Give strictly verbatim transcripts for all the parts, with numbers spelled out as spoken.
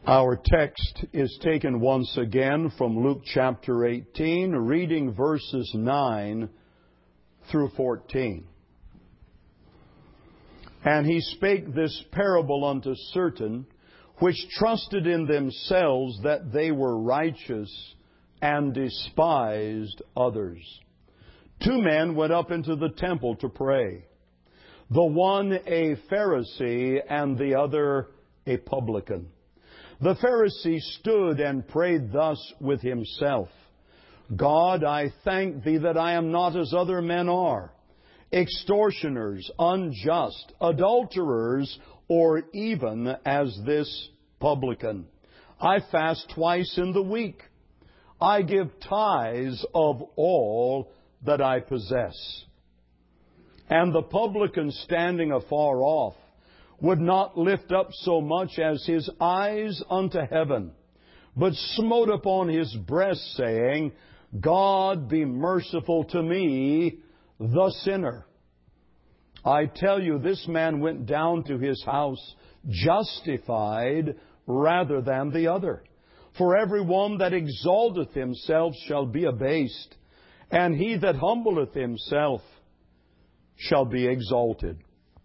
Our text is taken once again from Luke chapter eighteen, reading verses nine through fourteen. And he spake this parable unto certain which trusted in themselves that they were righteous, and despised others. Two men went up into the temple to pray, the one a Pharisee and the other a publican. The Pharisee stood and prayed thus with himself, God, I thank Thee that I am not as other men are, extortioners, unjust, adulterers, or even as this publican. I fast twice in the week. I give tithes of all that I possess. And the publican, standing afar off, would not lift up so much as his eyes unto heaven, but smote upon his breast, saying, God, be merciful to me, the sinner. I tell you, this man went down to his house justified rather than the other. For every one that exalteth himself shall be abased, and he that humbleth himself shall be exalted.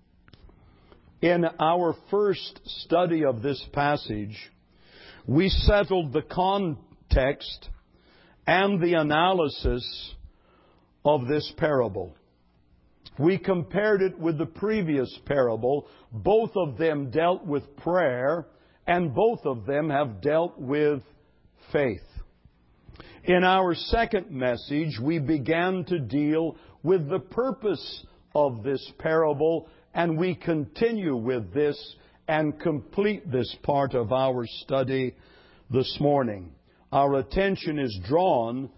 In our first study of this passage, we settled the context and the analysis of this parable. We compared it with the previous parable. Both of them dealt with prayer, and both of them have dealt with faith. In our second message, we began to deal with the purpose of this parable, and we continue with this and complete this part of our study this morning. Our attention is drawn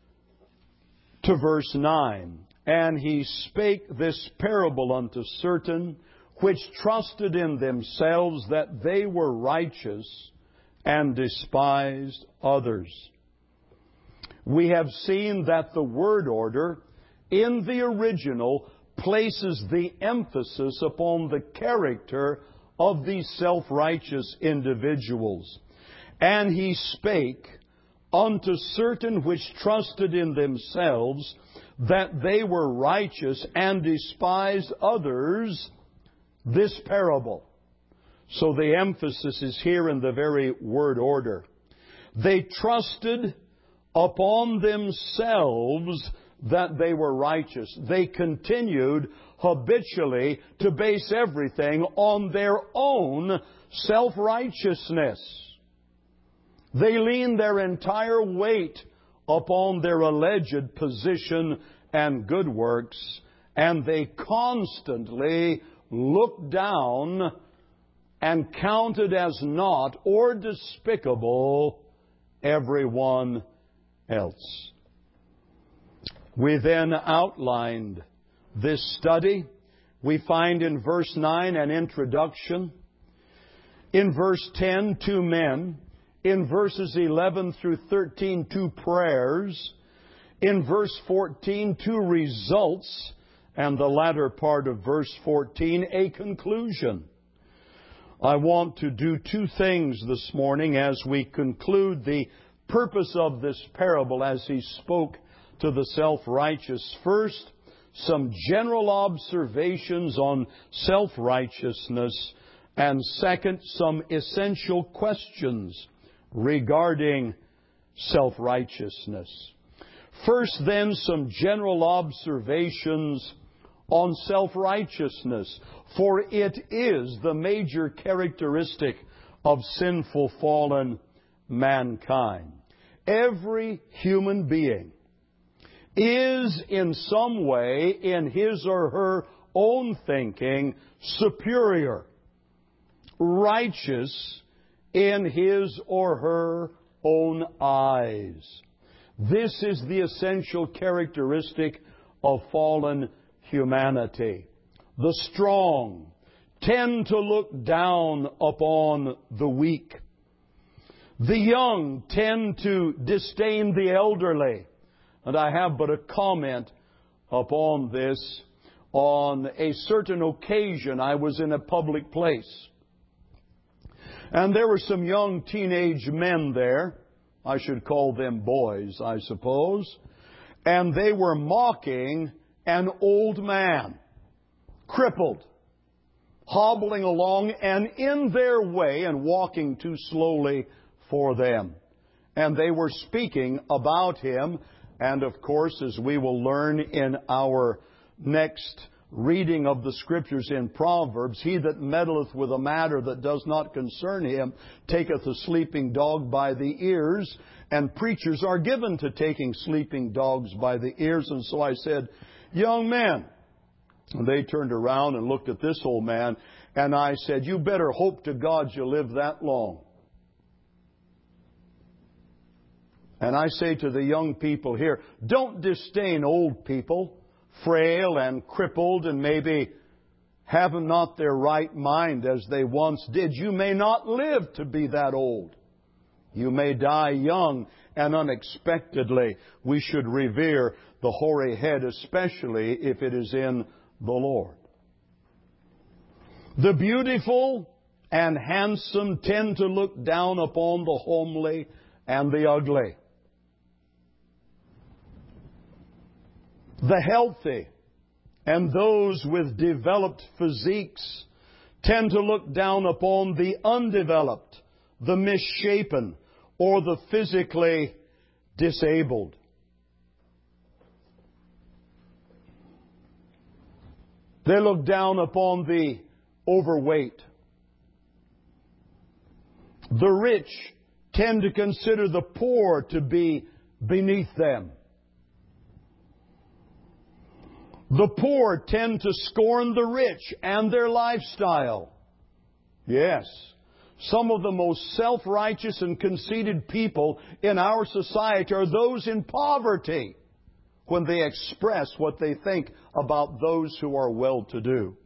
to verse nine. And he spake this parable unto certain which trusted in themselves that they were righteous, and despised others. We have seen that the word order in the original places the emphasis upon the character of these self-righteous individuals. And he spake unto certain which trusted in themselves that they were righteous, and despised others, this parable. So the emphasis is here in the very word order. They trusted upon themselves that they were righteous. They continued habitually to base everything on their own self-righteousness. They leaned their entire weight upon their alleged position and good works, and they constantly looked down and counted as naught or despicable everyone else. We then outlined this study. We find in verse nine an introduction. In verse ten, two men. In verses eleven through thirteen, two prayers. In verse fourteen, two results. And the latter part of verse fourteen, a conclusion. I want to do two things this morning as we conclude the purpose of this parable as he spoke to the self-righteous. First, some general observations on self-righteousness. And second, some essential questions regarding self-righteousness. First, then, some general observations on self-righteousness, for it is the major characteristic of sinful, fallen mankind. Every human being is in some way, in his or her own thinking, superior, righteous in his or her own eyes. This is the essential characteristic of fallen humanity. The strong tend to look down upon the weak. The young tend to disdain the elderly. And I have but a comment upon this. On a certain occasion, I was in a public place. And there were some young teenage men there. I should call them boys, I suppose. And they were mocking an old man, crippled, hobbling along and in their way and walking too slowly for them. And they were speaking about him. And of course, as we will learn in our next reading of the Scriptures in Proverbs, he that meddleth with a matter that does not concern him taketh a sleeping dog by the ears. And preachers are given to taking sleeping dogs by the ears. And so I said, young men. And they turned around and looked at this old man. And I said, you better hope to God you live that long. And I say to the young people here, don't disdain old people, frail and crippled and maybe have not their right mind as they once did. You may not live to be that old. You may die young and unexpectedly. We should revere the hoary head, especially if it is in the Lord. The beautiful and handsome tend to look down upon the homely and the ugly. The healthy and those with developed physiques tend to look down upon the undeveloped, the misshapen, or the physically disabled. They look down upon the overweight. The rich tend to consider the poor to be beneath them. The poor tend to scorn the rich and their lifestyle. Yes, some of the most self-righteous and conceited people in our society are those in poverty when they express what they think about those who are well-to-do.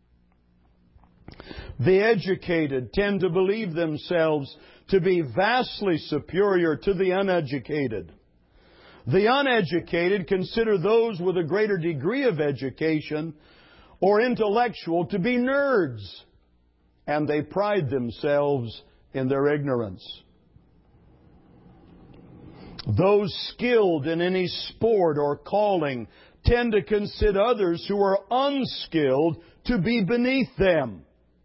The educated tend to believe themselves to be vastly superior to the uneducated. The uneducated consider those with a greater degree of education or intellectual to be nerds, and they pride themselves in their ignorance. Those skilled in any sport or calling tend to consider others who are unskilled to be beneath them.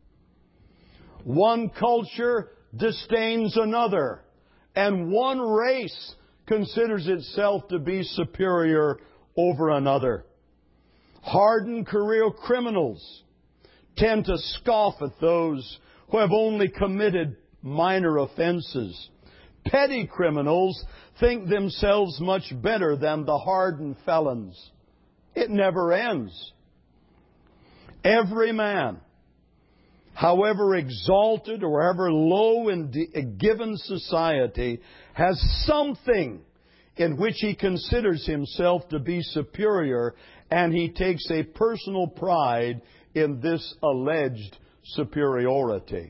One culture disdains another, and one race considers itself to be superior over another. Hardened career criminals tend to scoff at those who have only committed minor offenses. Petty criminals think themselves much better than the hardened felons. It never ends. Every man, however exalted or however low in a given society, has something in which he considers himself to be superior, and he takes a personal pride in this alleged superiority.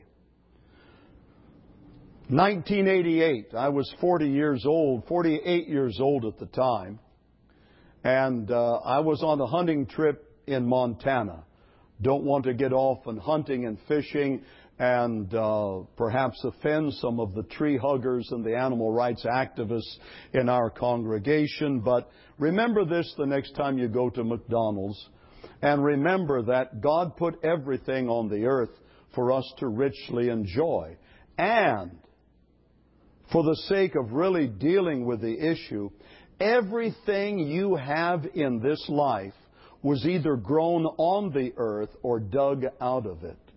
nineteen eighty-eight, I was forty years old, forty-eight years old at the time, and uh, I was on a hunting trip in Montana. Don't want to get off on hunting and fishing and uh, perhaps offend some of the tree huggers and the animal rights activists in our congregation. But remember this the next time you go to McDonald's. And remember that God put everything on the earth for us to richly enjoy. And for the sake of really dealing with the issue, everything you have in this life was either grown on the earth or dug out of it.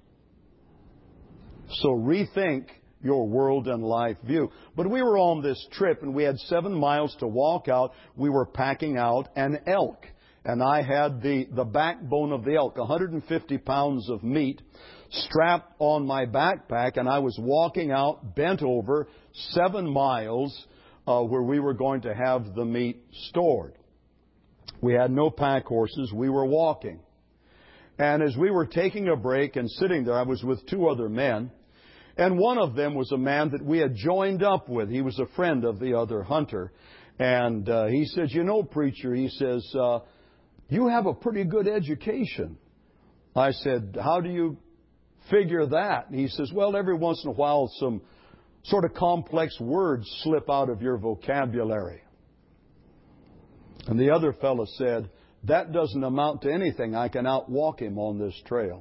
So rethink your world and life view. But we were on this trip and we had seven miles to walk out. We were packing out an elk. And I had the, the backbone of the elk, one hundred fifty pounds of meat, strapped on my backpack. And I was walking out, bent over, seven miles uh, where we were going to have the meat stored. We had no pack horses. We were walking. And as we were taking a break and sitting there, I was with two other men. And one of them was a man that we had joined up with. He was a friend of the other hunter. And uh, he says, you know, preacher, he says, uh, you have a pretty good education. I said, how do you figure that? And he says, well, every once in a while some sort of complex words slip out of your vocabulary. And the other fellow said, that doesn't amount to anything. I can outwalk him on this trail.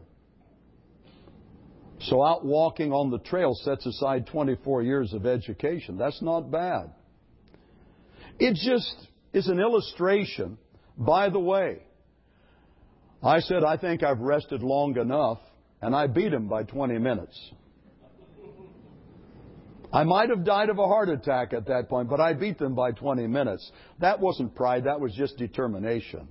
So out walking on the trail sets aside twenty-four years of education. That's not bad. It just is an illustration. By the way, I said, I think I've rested long enough, and I beat him by twenty minutes. I might have died of a heart attack at that point, but I beat them by twenty minutes. That wasn't pride, that was just determination.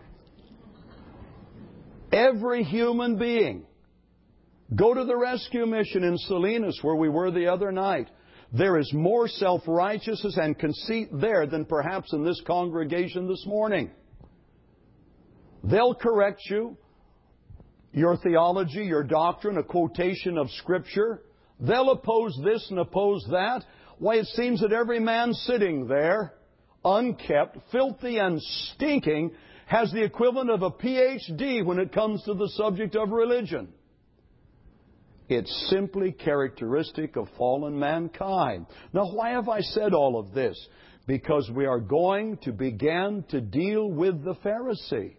Every human being, go to the rescue mission in Salinas where we were the other night. There is more self-righteousness and conceit there than perhaps in this congregation this morning. They'll correct you, your theology, your doctrine, a quotation of Scripture. They'll oppose this and oppose that. Why, it seems that every man sitting there, unkept, filthy and stinking, has the equivalent of a P H D when it comes to the subject of religion. It's simply characteristic of fallen mankind. Now, why have I said all of this? Because we are going to begin to deal with the Pharisee.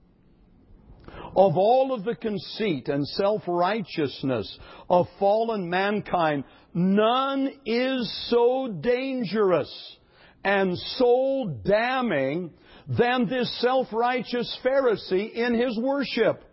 Of all of the conceit and self-righteousness of fallen mankind, none is so dangerous and so damning than this self-righteous Pharisee in his worship.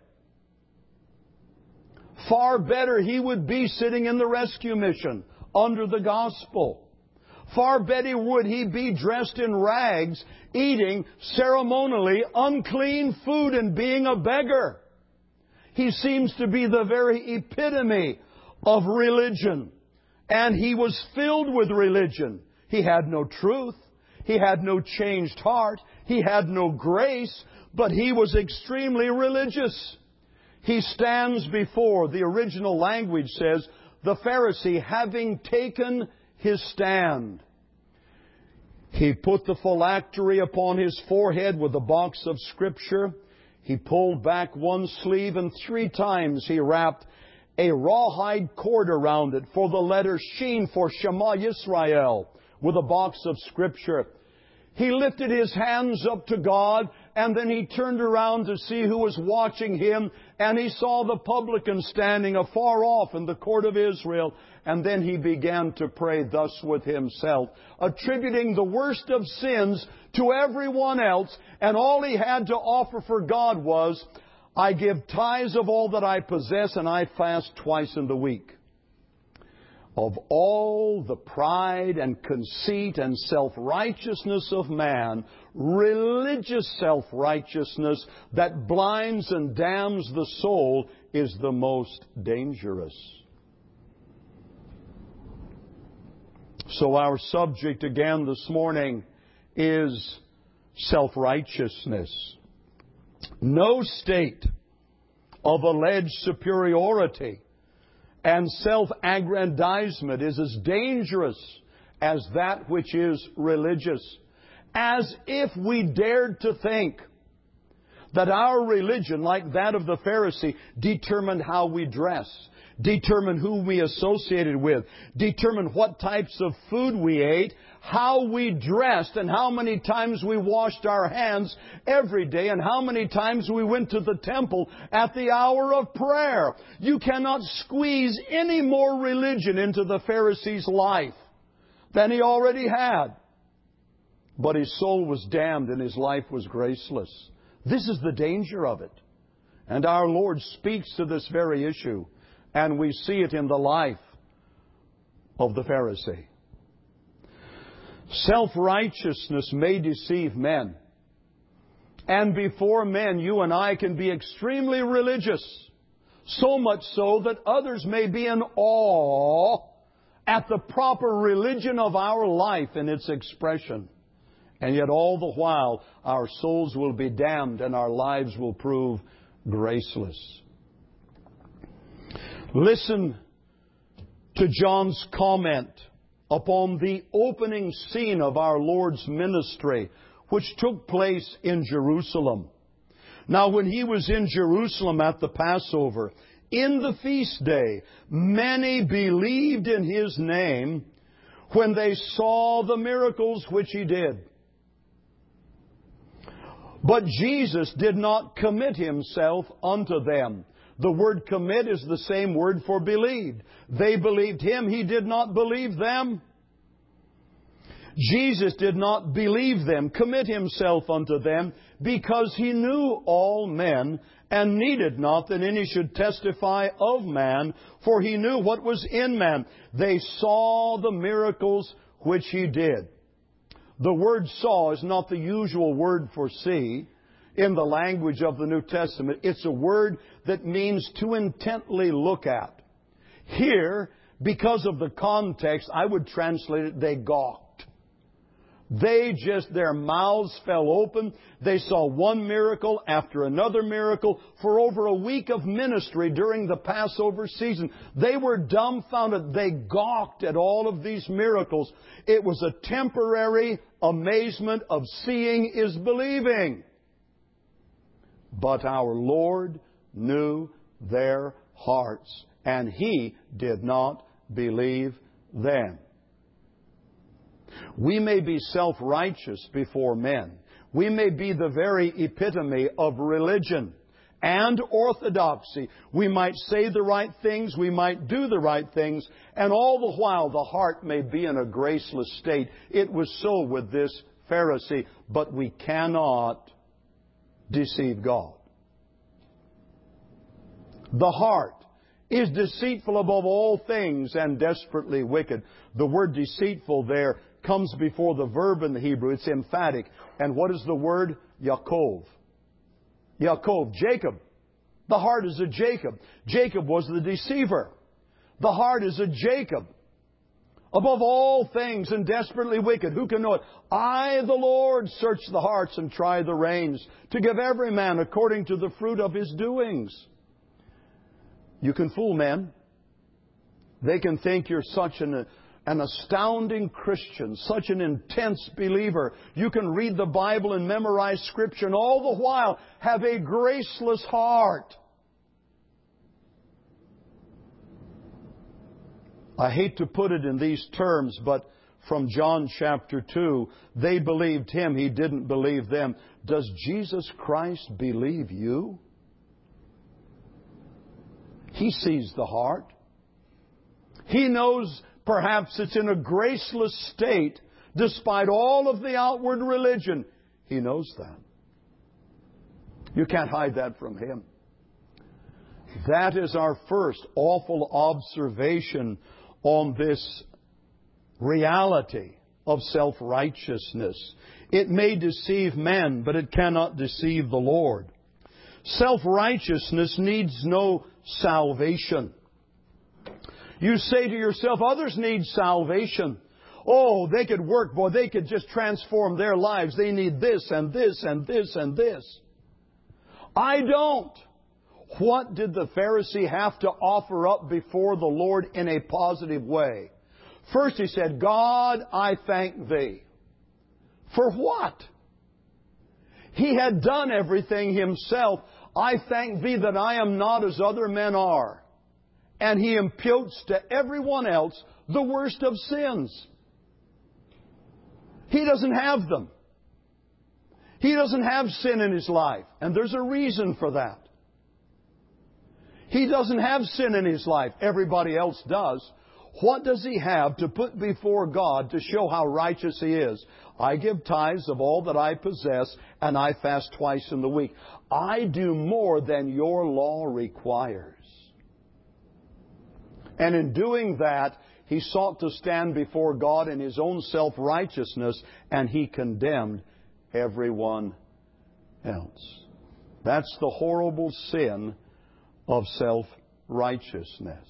Far better he would be sitting in the rescue mission under the gospel. Far better would he be dressed in rags, eating ceremonially unclean food and being a beggar. He seems to be the very epitome of religion. And he was filled with religion. He had no truth. He had no changed heart. He had no grace. But he was extremely religious. He stands before, the original language says, the Pharisee having taken his stand. He put the phylactery upon his forehead with a box of Scripture. He pulled back one sleeve, and three times he wrapped a rawhide cord around it for the letter Sheen for Shema Yisrael with a box of Scripture. He lifted his hands up to God, and then he turned around to see who was watching him, and he saw the publican standing afar off in the court of Israel. And then he began to pray thus with himself, attributing the worst of sins to everyone else, and all he had to offer for God was, I give tithes of all that I possess, and I fast twice in the week. Of all the pride and conceit and self-righteousness of man, religious self-righteousness that blinds and damns the soul is the most dangerous. So our subject again this morning is self-righteousness. No state of alleged superiority and self-aggrandizement is as dangerous as that which is religious. As if we dared to think that our religion, like that of the Pharisee, determined how we dress, determined who we associated with, determined what types of food we ate, how we dressed, and how many times we washed our hands every day, and how many times we went to the temple at the hour of prayer. You cannot squeeze any more religion into the Pharisee's life than he already had. But his soul was damned and his life was graceless. This is the danger of it. And our Lord speaks to this very issue. And we see it in the life of the Pharisee. Self-righteousness may deceive men. And before men, you and I can be extremely religious. So much so that others may be in awe at the proper religion of our life in its expression. And yet all the while, our souls will be damned and our lives will prove graceless. Listen to John's comment upon the opening scene of our Lord's ministry, which took place in Jerusalem. Now, when He was in Jerusalem at the Passover, in the feast day, many believed in His name when they saw the miracles which He did. But Jesus did not commit Himself unto them. The word commit is the same word for believed. They believed Him. He did not believe them. Jesus did not believe them, commit Himself unto them, because He knew all men, and needed not that any should testify of man, for He knew what was in man. They saw the miracles which He did. The word saw is not the usual word for see in the language of the New Testament. It's a word that means to intently look at. Here, because of the context, I would translate it, they gawked. They just, their mouths fell open. They saw one miracle after another miracle for over a week of ministry during the Passover season. They were dumbfounded. They gawked at all of these miracles. It was a temporary amazement of seeing is believing. But our Lord knew their hearts, and He did not believe them. We may be self-righteous before men. We may be the very epitome of religion and orthodoxy. We might say the right things, we might do the right things, and all the while the heart may be in a graceless state. It was so with this Pharisee, but we cannot deceive God. The heart is deceitful above all things and desperately wicked. The word deceitful there comes before the verb in the Hebrew. It's emphatic. And what is the word? Yaakov. Yaakov, Jacob. The heart is a Jacob. Jacob was the deceiver. The heart is a Jacob. Above all things and desperately wicked. Who can know it? I, the Lord, search the hearts and try the reins, to give every man according to the fruit of his doings. You can fool men. They can think you're such an, an astounding Christian, such an intense believer. You can read the Bible and memorize Scripture and all the while have a graceless heart. I hate to put it in these terms, but from John chapter two, they believed Him, He didn't believe them. Does Jesus Christ believe you? He sees the heart. He knows perhaps it's in a graceless state despite all of the outward religion. He knows that. You can't hide that from Him. That is our first awful observation on this reality of self-righteousness. It may deceive men, but it cannot deceive the Lord. Self-righteousness needs no salvation. You say to yourself, others need salvation. Oh, they could work, boy, they could just transform their lives. They need this and this and this and this. I don't. What did the Pharisee have to offer up before the Lord in a positive way? First he said, God, I thank Thee. For what? He had done everything himself. I thank Thee that I am not as other men are. And he imputes to everyone else the worst of sins. He doesn't have them. He doesn't have sin in his life. And there's a reason for that. He doesn't have sin in his life. Everybody else does. What does he have to put before God to show how righteous he is? I give tithes of all that I possess, and I fast twice in the week. I do more than your law requires. And in doing that, he sought to stand before God in his own self-righteousness, and he condemned everyone else. That's the horrible sin of self-righteousness.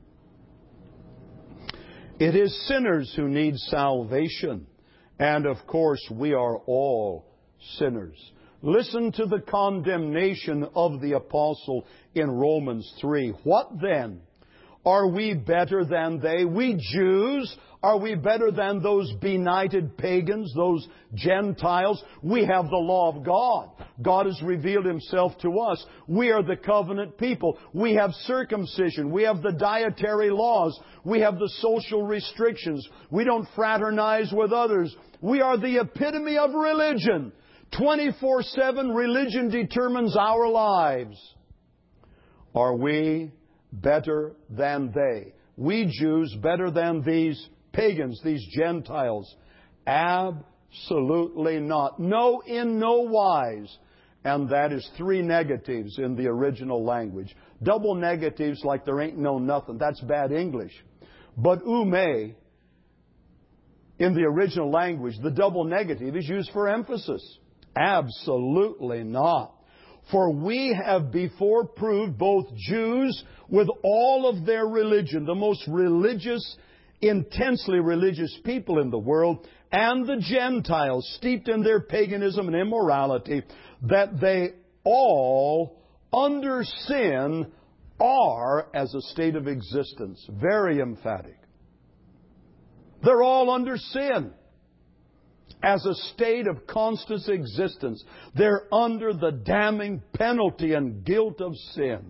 It is sinners who need salvation. And of course, we are all sinners. Listen to the condemnation of the apostle in Romans three. What then? Are we better than they? We Jews, Are we better than those benighted pagans, those Gentiles? We have the law of God. God has revealed Himself to us. We are the covenant people. We have circumcision. We have the dietary laws. We have the social restrictions. We don't fraternize with others. We are the epitome of religion. twenty-four seven religion determines our lives. Are we better than they? We Jews better than these pagans, these Gentiles? Absolutely not. No, in no wise. And that is three negatives in the original language. Double negatives like there ain't no nothing. That's bad English. But ume, in the original language, the double negative is used for emphasis. Absolutely not. For we have before proved both Jews with all of their religion, the most religious, intensely religious people in the world, and the Gentiles, steeped in their paganism and immorality, that they all, under sin, are as a state of existence. Very emphatic. They're all under sin. As a state of constant existence. They're under the damning penalty and guilt of sin.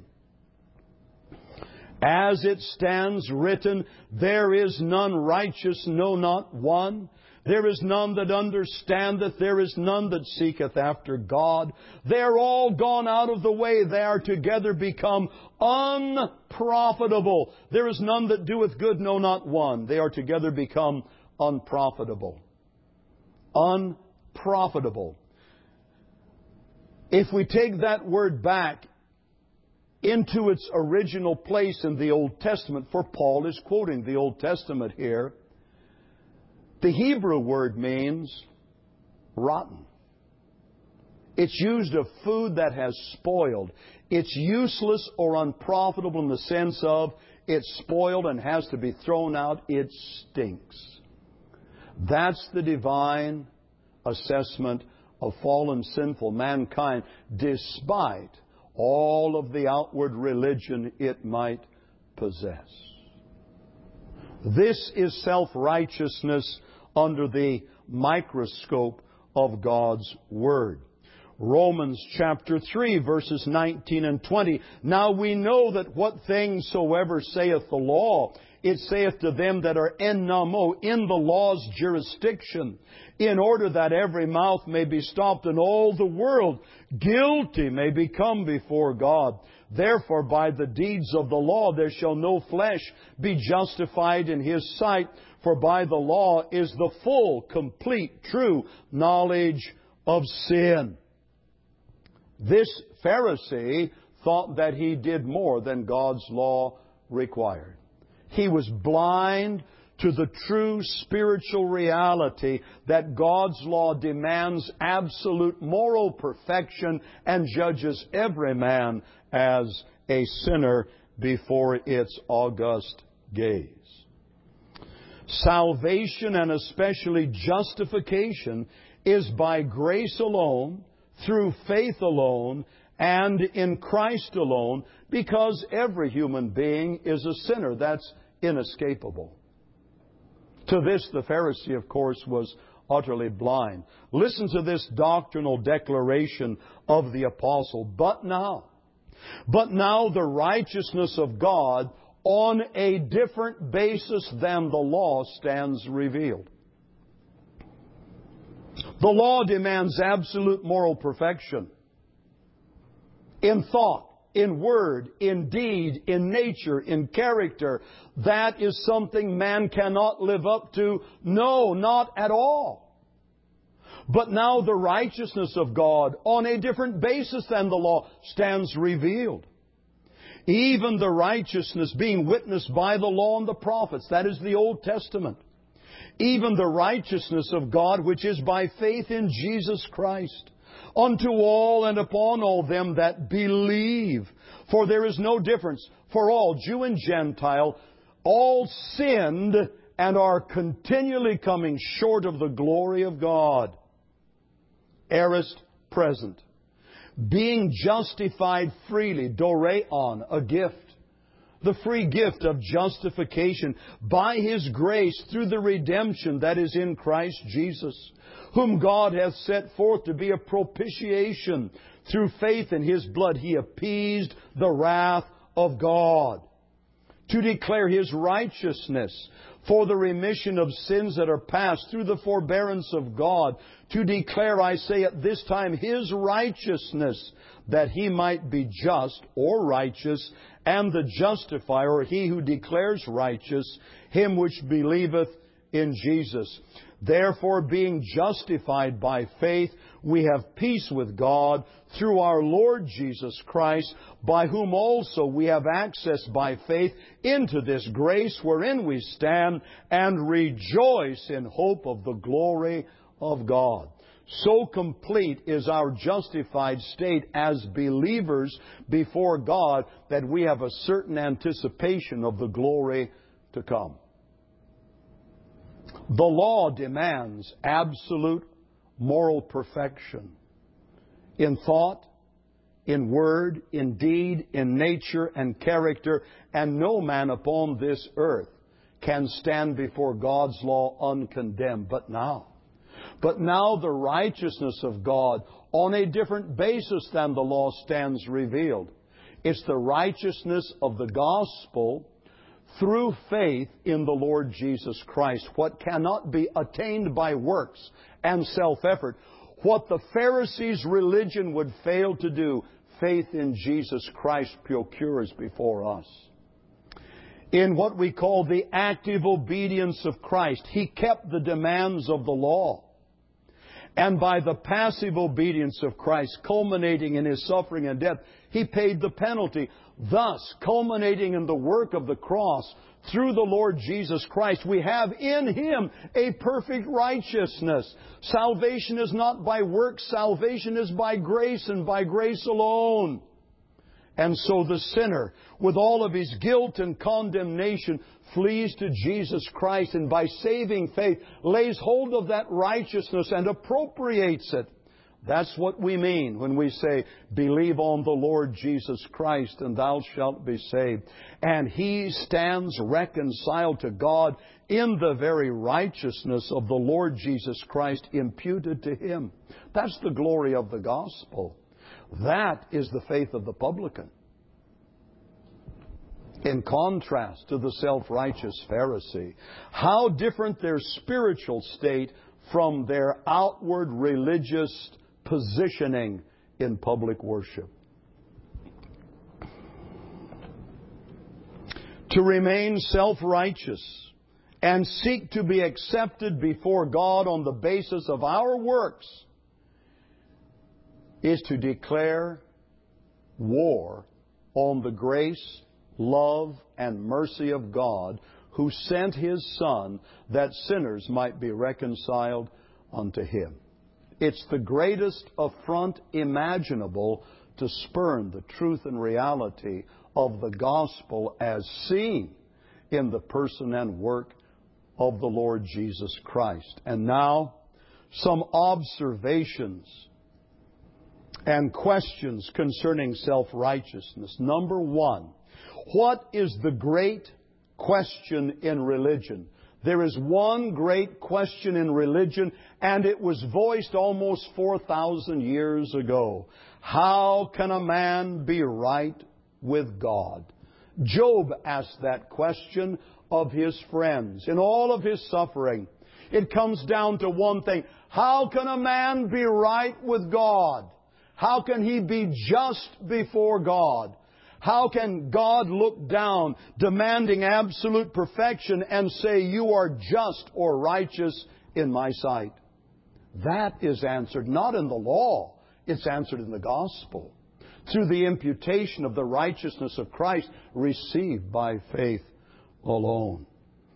As it stands written, there is none righteous, no, not one. There is none that understandeth, there is none that seeketh after God. They are all gone out of the way, they are together become unprofitable. There is none that doeth good, no, not one. They are together become unprofitable. Unprofitable. If we take that word back into its original place in the Old Testament, for Paul is quoting the Old Testament here, the Hebrew word means rotten. It's used of food that has spoiled. It's useless or unprofitable in the sense of it's spoiled and has to be thrown out. It stinks. That's the divine assessment of fallen, sinful mankind, despite all of the outward religion it might possess. This is self-righteousness under the microscope of God's Word. Romans chapter three, verses nineteen and twenty. Now we know that what things soever saith the law, it saith to them that are en namo, in the law's jurisdiction, in order that every mouth may be stopped and all the world guilty may be come before God. Therefore by the deeds of the law there shall no flesh be justified in His sight, for by the law is the full, complete, true knowledge of sin. This Pharisee thought that he did more than God's law required. He was blind to the true spiritual reality that God's law demands absolute moral perfection and judges every man as a sinner before its august gaze. Salvation, and especially justification, is by grace alone, through faith alone, and in Christ alone, because every human being is a sinner. That's inescapable. To this, the Pharisee, of course, was utterly blind. Listen to this doctrinal declaration of the apostle. But now, but now the righteousness of God on a different basis than the law stands revealed. The law demands absolute moral perfection in thought, in word, in deed, in nature, in character. That is something man cannot live up to. No, not at all. But now the righteousness of God on a different basis than the law stands revealed. Even the righteousness being witnessed by the law and the prophets. That is the Old Testament. Even the righteousness of God, which is by faith in Jesus Christ, unto all and upon all them that believe. For there is no difference. For all, Jew and Gentile, all sinned and are continually coming short of the glory of God. Aorist, present. Being justified freely, doreon, a gift. the free gift of justification by His grace through the redemption that is in Christ Jesus, whom God hath set forth to be a propitiation. Through faith in His blood He appeased the wrath of God, to declare His righteousness for the remission of sins that are past through the forbearance of God, to declare, I say at this time, His righteousness, that He might be just or righteous, and the justifier, or he who declares righteous, him which believeth in Jesus. Therefore, being justified by faith, we have peace with God through our Lord Jesus Christ, by whom also we have access by faith into this grace wherein we stand, and rejoice in hope of the glory of God. So complete is our justified state as believers before God that we have a certain anticipation of the glory to come. The law demands absolute moral perfection in thought, in word, in deed, in nature and character, and no man upon this earth can stand before God's law uncondemned. But now, but now the righteousness of God on a different basis than the law stands revealed. It's the righteousness of the gospel through faith in the Lord Jesus Christ. What cannot be attained by works and self-effort, what the Pharisees' religion would fail to do, faith in Jesus Christ procures before us. In what we call the active obedience of Christ, He kept the demands of the law. And by the passive obedience of Christ, culminating in His suffering and death, He paid the penalty. Thus, culminating in the work of the cross, through the Lord Jesus Christ, we have in Him a perfect righteousness. Salvation is not by works, salvation is by grace and by grace alone. And so the sinner, with all of his guilt and condemnation, flees to Jesus Christ, and by saving faith lays hold of that righteousness and appropriates it. That's what we mean when we say, believe on the Lord Jesus Christ and thou shalt be saved. And he stands reconciled to God in the very righteousness of the Lord Jesus Christ imputed to him. That's the glory of the gospel. That is the faith of the publican. In contrast to the self-righteous Pharisee, how different their spiritual state from their outward religious positioning in public worship. To remain self-righteous and seek to be accepted before God on the basis of our works is to declare war on the grace, love, and mercy of God, who sent His Son that sinners might be reconciled unto Him. It's the greatest affront imaginable to spurn the truth and reality of the gospel as seen in the person and work of the Lord Jesus Christ. And now, some observations and questions concerning self-righteousness. Number one, what is the great question in religion? There is one great question in religion, and it was voiced almost four thousand years ago. How can a man be right with God? Job asked that question of his friends. In all of his suffering, it comes down to one thing. How can a man be right with God? How can he be just before God? How can God look down, demanding absolute perfection, and say, you are just or righteous in my sight? That is answered not in the law. It's answered in the gospel, through the imputation of the righteousness of Christ received by faith alone.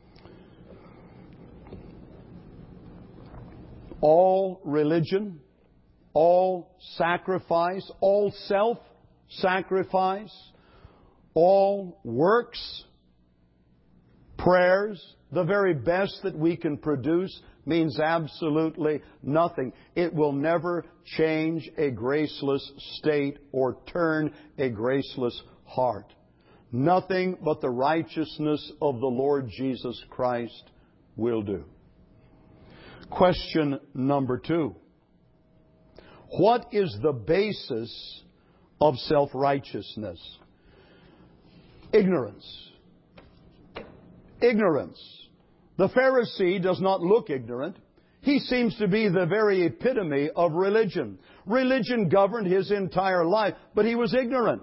All religion, all sacrifice, all self-sacrifice, all works, prayers, the very best that we can produce, means absolutely nothing. It will never change a graceless state or turn a graceless heart. Nothing but the righteousness of the Lord Jesus Christ will do. Question number two. What is the basis of self-righteousness? Ignorance. Ignorance. The Pharisee does not look ignorant. He seems to be the very epitome of religion. Religion governed his entire life, but he was ignorant.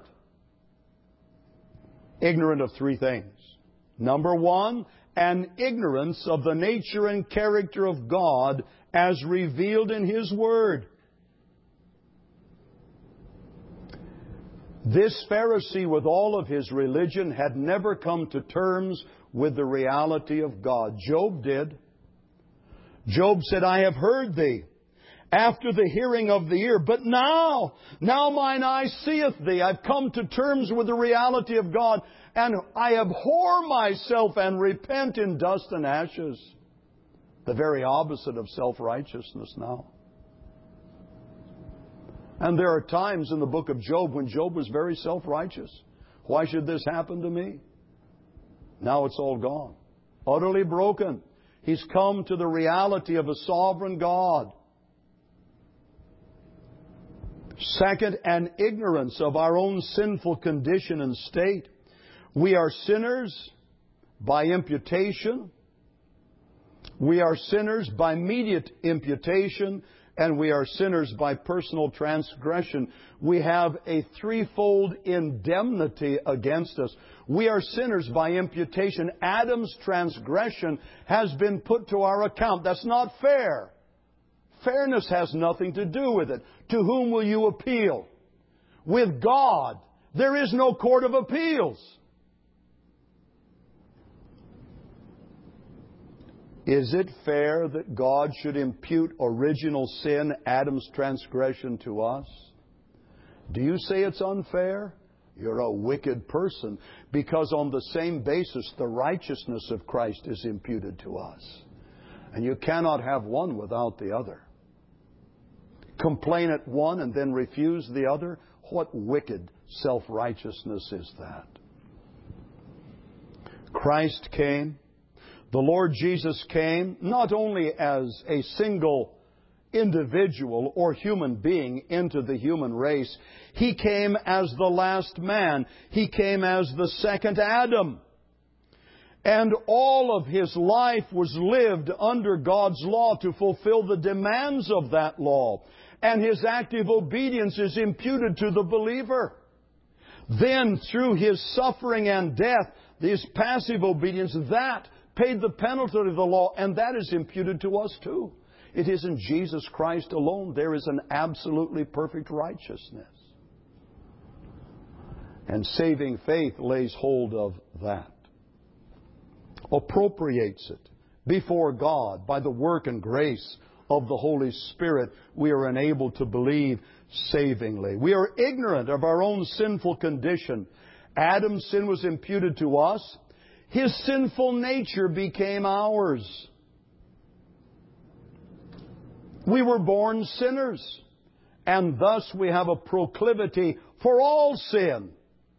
Ignorant of three things. Number one, an ignorance of the nature and character of God as revealed in His Word. This Pharisee, with all of his religion, had never come to terms with the reality of God. Job did. Job said, I have heard thee after the hearing of the ear, but now, now mine eye seeth thee. I've come to terms with the reality of God, and I abhor myself and repent in dust and ashes. The very opposite of self-righteousness now. And there are times in the book of Job when Job was very self-righteous. Why should this happen to me? Now it's all gone. Utterly broken. He's come to the reality of a sovereign God. Second, an ignorance of our own sinful condition and state. We are sinners by imputation. We are sinners by immediate imputation. And we are sinners by personal transgression. We have a threefold indemnity against us. We are sinners by imputation. Adam's transgression has been put to our account. That's not fair. Fairness has nothing to do with it. To whom will you appeal? With God, there is no court of appeals. Is it fair that God should impute original sin, Adam's transgression, to us? Do you say it's unfair? You're a wicked person, because on the same basis the righteousness of Christ is imputed to us. And you cannot have one without the other. Complain at one and then refuse the other? What wicked self-righteousness is that? Christ came. The Lord Jesus came not only as a single individual or human being into the human race. He came as the last man. He came as the second Adam. And all of His life was lived under God's law to fulfill the demands of that law. And His active obedience is imputed to the believer. Then, through His suffering and death, His passive obedience, that paid the penalty of the law, and that is imputed to us too. It is in Jesus Christ alone there is an absolutely perfect righteousness. And saving faith lays hold of that. Appropriates it before God by the work and grace of the Holy Spirit. We are enabled to believe savingly. We are ignorant of our own sinful condition. Adam's sin was imputed to us. His sinful nature became ours. We were born sinners, and thus we have a proclivity for all sin.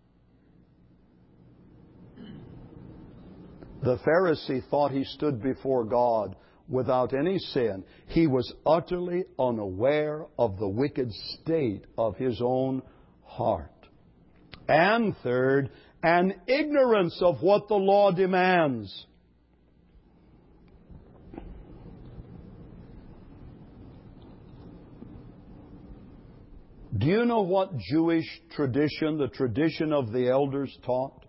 The Pharisee thought he stood before God without any sin. He was utterly unaware of the wicked state of his own heart. And third, an ignorance of what the law demands. Do you know what Jewish tradition, the tradition of the elders, taught?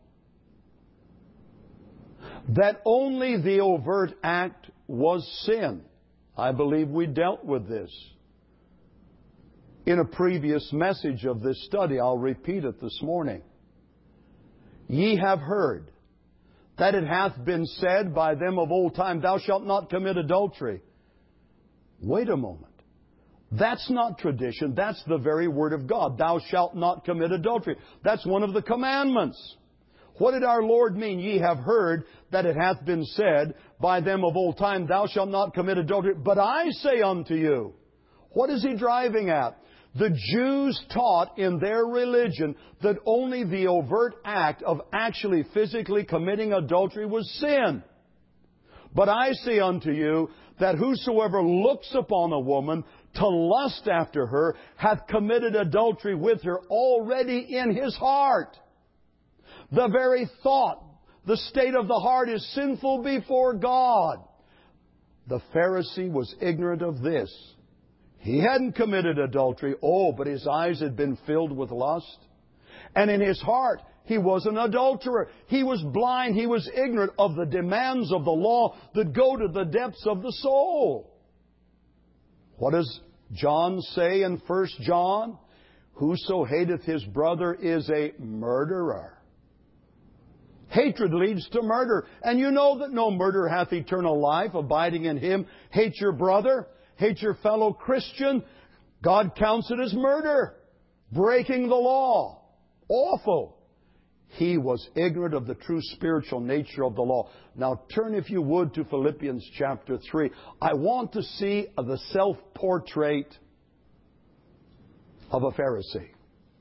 That only the overt act was sin. I believe we dealt with this in a previous message of this study. I'll repeat it this morning. Ye have heard that it hath been said by them of old time, Thou shalt not commit adultery. Wait a moment. That's not tradition. That's the very Word of God. Thou shalt not commit adultery. That's one of the commandments. What did our Lord mean? Ye have heard that it hath been said by them of old time, Thou shalt not commit adultery. But I say unto you. What is He driving at? The Jews taught in their religion that only the overt act of actually physically committing adultery was sin. But I say unto you that whosoever looks upon a woman to lust after her hath committed adultery with her already in his heart. The very thought, the state of the heart is sinful before God. The Pharisee was ignorant of this. He hadn't committed adultery. Oh, but his eyes had been filled with lust. And in his heart, he was an adulterer. He was blind. He was ignorant of the demands of the law that go to the depths of the soul. What does John say in First John? Whoso hateth his brother is a murderer. Hatred leads to murder. And you know that no murderer hath eternal life abiding in him. Hate your brother. Hate your fellow Christian. God counts it as murder. Breaking the law. Awful. He was ignorant of the true spiritual nature of the law. Now turn, if you would, to Philippians chapter three. I want to see the self-portrait of a Pharisee.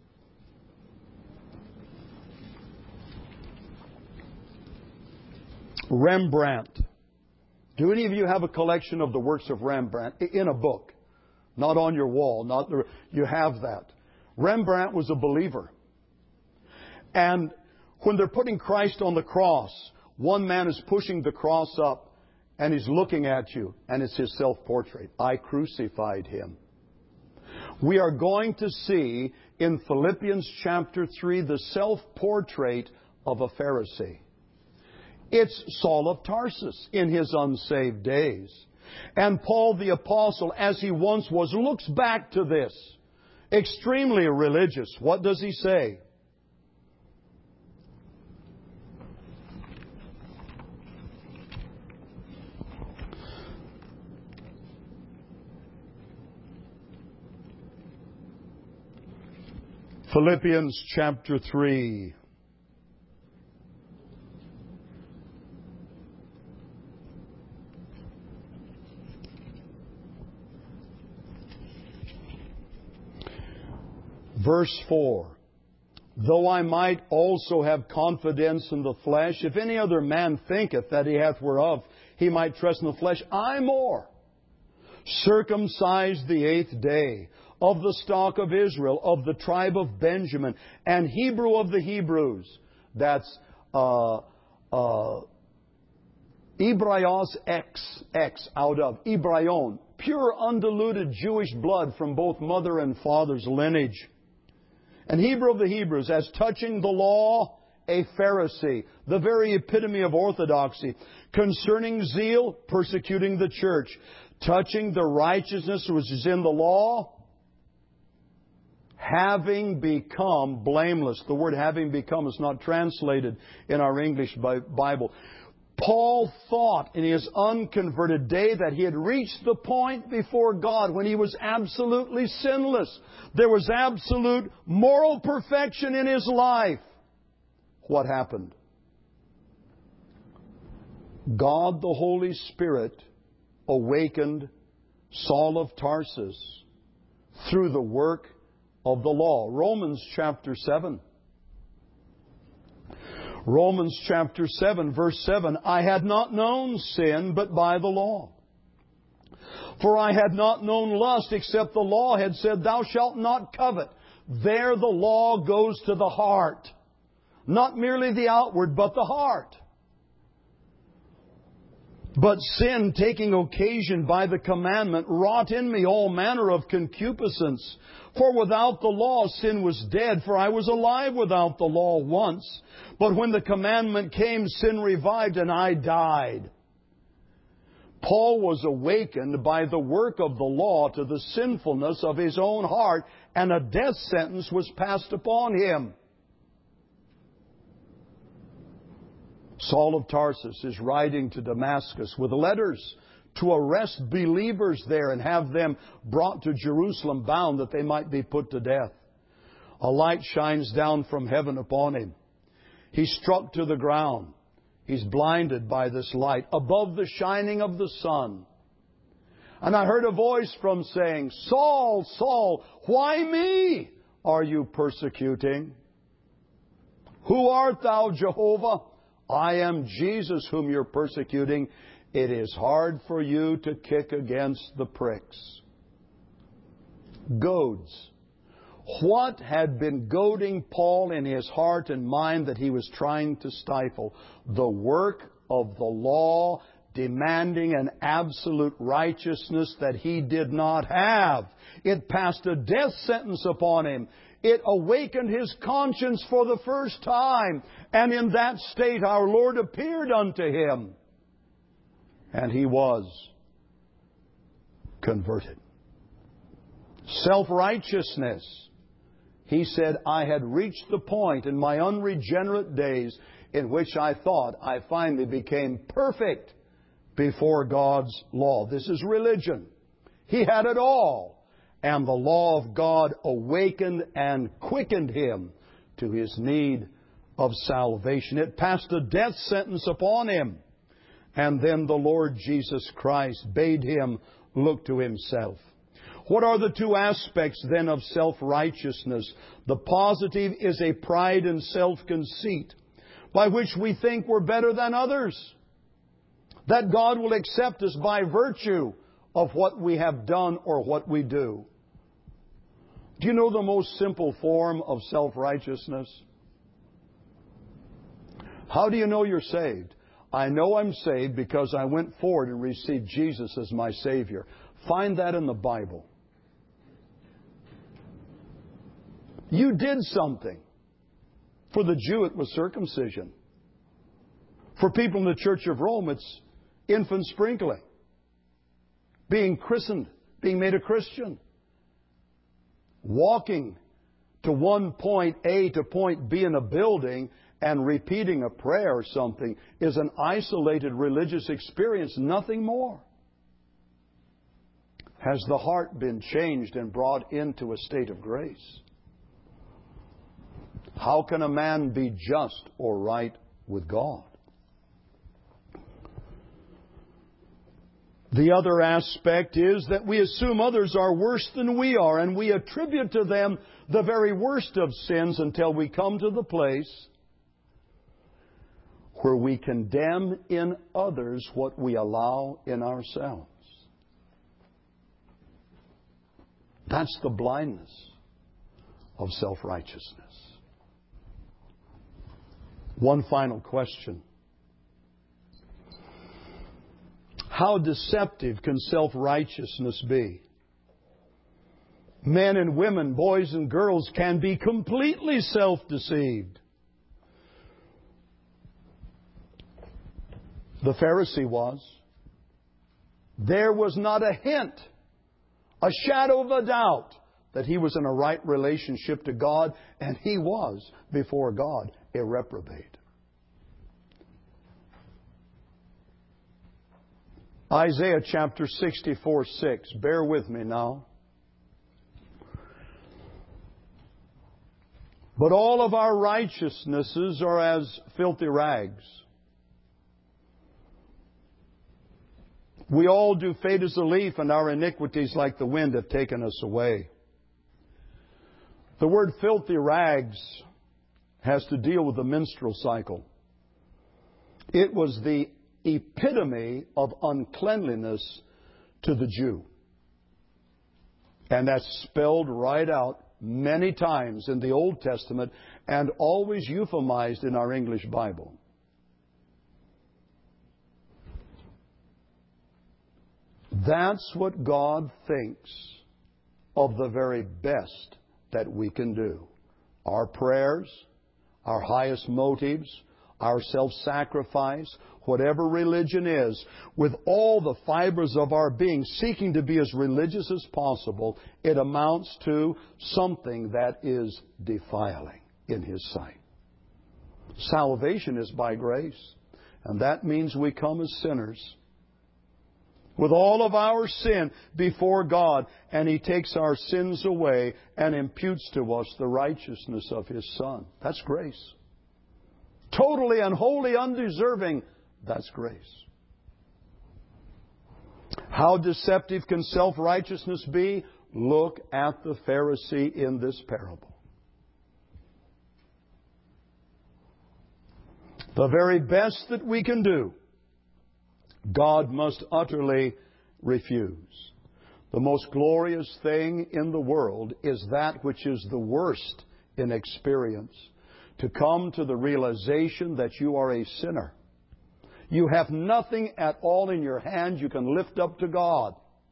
Rembrandt. Do any of you have a collection of the works of Rembrandt in a book? Not on your wall. Not the, you have that. Rembrandt was a believer. And when they're putting Christ on the cross, one man is pushing the cross up and he's looking at you, and it's his self-portrait. I crucified him. We are going to see in Philippians chapter three the self-portrait of a Pharisee. It's Saul of Tarsus in his unsaved days. And Paul the Apostle, as he once was, looks back to this. Extremely religious. What does he say? Philippians chapter three. Verse four. Though I might also have confidence in the flesh, if any other man thinketh that he hath whereof he might trust in the flesh, I more. Circumcised the eighth day, of the stock of Israel, of the tribe of Benjamin, and Hebrew of the Hebrews. That's uh, uh, Ebraios X, X out of, Ebraion, pure undiluted Jewish blood from both mother and father's lineage. And Hebrew of the Hebrews, as touching the law, a Pharisee, the very epitome of orthodoxy. Concerning zeal, persecuting the church. Touching the righteousness which is in the law, having become blameless. The word having become is not translated in our English Bible. Paul thought in his unconverted day that he had reached the point before God when he was absolutely sinless. There was absolute moral perfection in his life. What happened? God the Holy Spirit awakened Saul of Tarsus through the work of the law. Romans chapter seven. Romans chapter seven, verse seven. I had not known sin but by the law. For I had not known lust except the law had said, thou shalt not covet. There the law goes to the heart. Not merely the outward, but the heart. But sin, taking occasion by the commandment, wrought in me all manner of concupiscence. For without the law sin was dead, for I was alive without the law once. But when the commandment came, sin revived, and I died. Paul was awakened by the work of the law to the sinfulness of his own heart, and a death sentence was passed upon him. Saul of Tarsus is riding to Damascus with letters to arrest believers there and have them brought to Jerusalem bound that they might be put to death. A light shines down from heaven upon him. He's struck to the ground. He's blinded by this light above the shining of the sun. And I heard a voice from saying, Saul, Saul, why me are you persecuting? Who art thou, Jehovah? I am Jesus whom you're persecuting. It is hard for you to kick against the pricks. Goads. What had been goading Paul in his heart and mind that he was trying to stifle? The work of the law, demanding an absolute righteousness that he did not have. It passed a death sentence upon him. It awakened his conscience for the first time. And in that state our Lord appeared unto him. And he was converted. Self-righteousness. He said, I had reached the point in my unregenerate days in which I thought I finally became perfect before God's law. This is religion. He had it all. And the law of God awakened and quickened him to his need of salvation. It passed a death sentence upon him. And then the Lord Jesus Christ bade him look to himself. What are the two aspects then of self-righteousness? The positive is a pride and self-conceit by which we think we're better than others. That God will accept us by virtue of what we have done or what we do. Do you know the most simple form of self-righteousness? How do you know you're saved? I know I'm saved because I went forward and received Jesus as my Savior. Find that in the Bible. You did something. For the Jew, it was circumcision. For people in the Church of Rome, it's infant sprinkling. Being christened. Being made a Christian. Walking to one point A to point B in a building and repeating a prayer or something is an isolated religious experience, nothing more. Has the heart been changed and brought into a state of grace? How can a man be just or right with God? The other aspect is that we assume others are worse than we are, and we attribute to them the very worst of sins until we come to the place where we condemn in others what we allow in ourselves. That's the blindness of self-righteousness. One final question. How deceptive can self-righteousness be? Men and women, boys and girls can be completely self-deceived. The Pharisee was. There was not a hint, a shadow of a doubt that he was in a right relationship to God, and he was, before God, a reprobate. Isaiah chapter sixty-four, six. Bear with me now. But all of our righteousnesses are as filthy rags. We all do fade as a leaf, and our iniquities like the wind have taken us away. The word filthy rags has to deal with the menstrual cycle. It was the epitome of uncleanliness to the Jew. And that's spelled right out many times in the Old Testament and always euphemized in our English Bible. That's what God thinks of the very best that we can do. Our prayers, our highest motives, our self-sacrifice, whatever religion is, with all the fibers of our being seeking to be as religious as possible, it amounts to something that is defiling in His sight. Salvation is by grace, and that means we come as sinners with all of our sin before God, and He takes our sins away and imputes to us the righteousness of His Son. That's grace. Totally and wholly undeserving, that's grace. How deceptive can self-righteousness be? Look at the Pharisee in this parable. The very best that we can do, God must utterly refuse. The most glorious thing in the world is that which is the worst in experience. To come to the realization that you are a sinner. You have nothing at all in your hand you can lift up to God.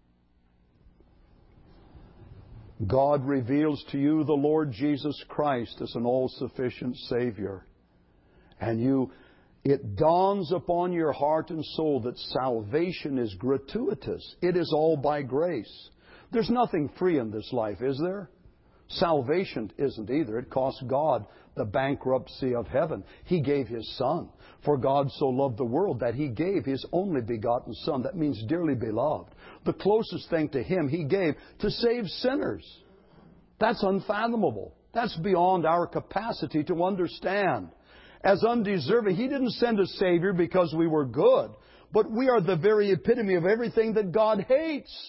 God reveals to you the Lord Jesus Christ as an all-sufficient Savior. And you, it dawns upon your heart and soul that salvation is gratuitous. It is all by grace. There's nothing free in this life, is there? Salvation isn't either. It cost God the bankruptcy of heaven. He gave His Son. For God so loved the world that He gave His only begotten Son. That means dearly beloved. The closest thing to Him He gave to save sinners. That's unfathomable. That's beyond our capacity to understand. As undeserving, He didn't send a Savior because we were good, but we are the very epitome of everything that God hates.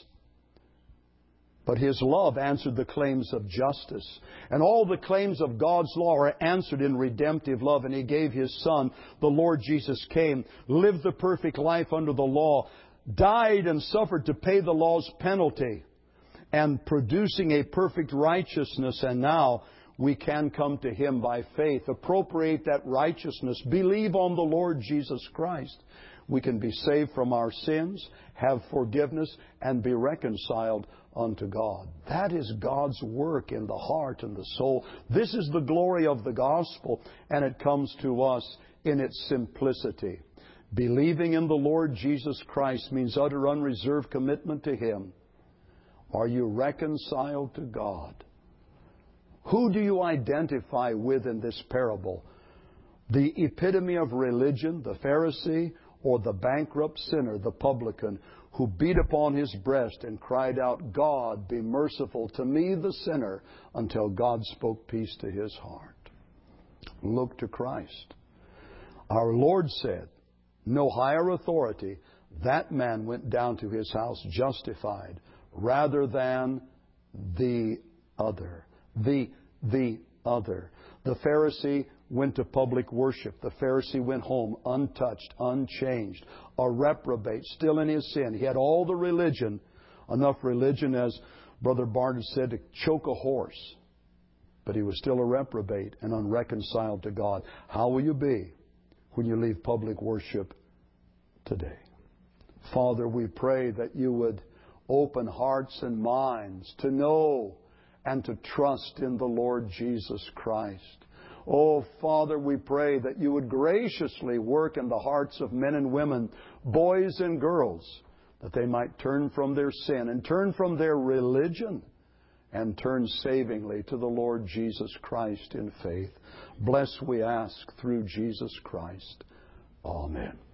But His love answered the claims of justice. And all the claims of God's law are answered in redemptive love. And He gave His Son. The Lord Jesus came, lived the perfect life under the law, died and suffered to pay the law's penalty, and producing a perfect righteousness. And now we can come to Him by faith, appropriate that righteousness, believe on the Lord Jesus Christ. We can be saved from our sins, have forgiveness, and be reconciled unto God. That is God's work in the heart and the soul. This is the glory of the gospel, and it comes to us in its simplicity. Believing in the Lord Jesus Christ means utter unreserved commitment to Him. Are you reconciled to God? Who do you identify with in this parable? The epitome of religion, the Pharisee, or the bankrupt sinner, the publican, who beat upon his breast and cried out, God, be merciful to me, the sinner, until God spoke peace to his heart. Look to Christ. Our Lord said, no higher authority, that man went down to his house justified, rather than the other. The, the other. The Pharisee went to public worship. The Pharisee went home untouched, unchanged, a reprobate, still in his sin. He had all the religion, enough religion, as Brother Barnard said, to choke a horse. But he was still a reprobate and unreconciled to God. How will you be when you leave public worship today? Father, we pray that you would open hearts and minds to know and to trust in the Lord Jesus Christ. Oh, Father, we pray that you would graciously work in the hearts of men and women, boys and girls, that they might turn from their sin and turn from their religion and turn savingly to the Lord Jesus Christ in faith. Bless, we ask, through Jesus Christ. Amen.